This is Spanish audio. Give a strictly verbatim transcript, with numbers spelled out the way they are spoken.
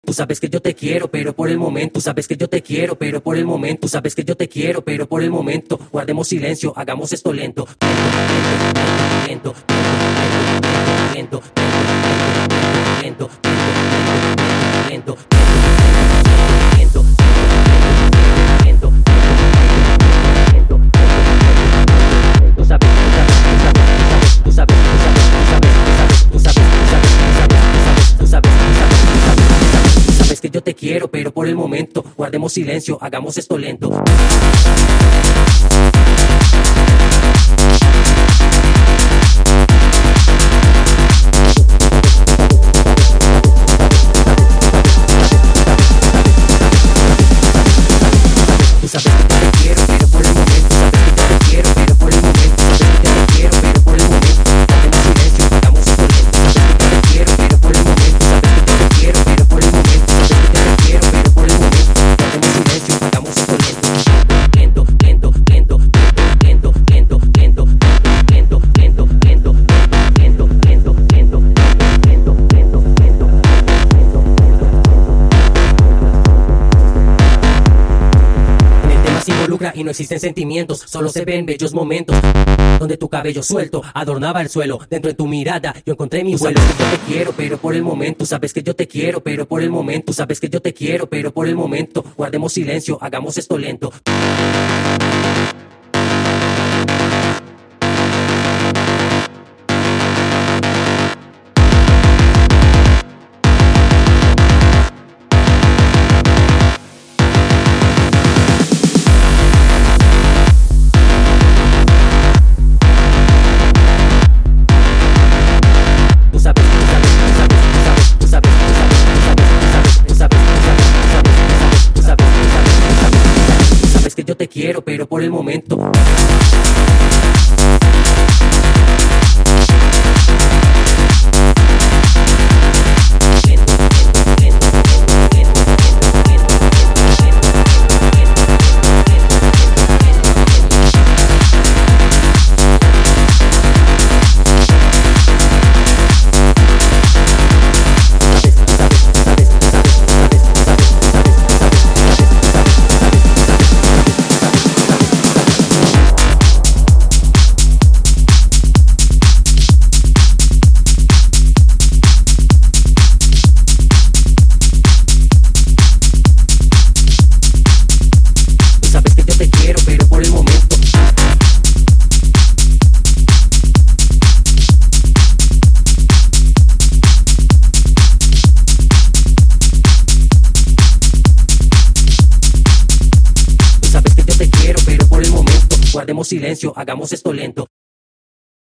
Tú sabes que yo te quiero, pero por el momento. Tú sabes que yo te quiero, pero por el momento. Tú sabes que yo te quiero, pero por el momento. Guardemos silencio, hagamos esto lento. Lento, lento, lento, lento, lento, lento, lento, lento, lento, lento, lento. Tú sabes, tú sabes, tú sabes, tú sabes, tú sabes, tú sabes, tú sabes, tú sabes, tú sabes que yo te quiero, pero por el momento. Guardemos silencio, hagamos esto lento. Tú sabes que yo te quiero, pero por el momento. Sabes que yo te quiero, pero por el momento. Sabes que yo te quiero, pero por el momento. Guardemos silencio, hagamos esto lento. Sabes que yo te quiero, pero por el momento. Sabes que yo te quiero, pero por el momento. Sabes que yo te quiero, pero por el momento. Guardemos silencio, hagamos esto lento. Lento, lento, lento, lento, lento, lento, lento, lento, lento, lento, lento, lento, lento, lento, lento, lento. En el tema se involucra y no existen sentimientos, solo se ven bellos momentos donde tu cabello suelto adornaba el suelo. Dentro de tu mirada yo encontré mi vuelo. Tú sabes que yo te quiero, pero por el momento. Tú sabes que yo te quiero, pero por el momento. Tú sabes que yo te quiero, pero por el momento. Guardemos silencio, hagamos esto lento. Tú sabes, tú sabes, tú sabes, tú sabes, tú sabes, tú sabes, tú sabes, tú sabes, tú sabes, tú sabes, tú sabes, tú sabes, tú sabes que yo te quiero, pero por el momento. Guardemos silencio, hagamos esto lento.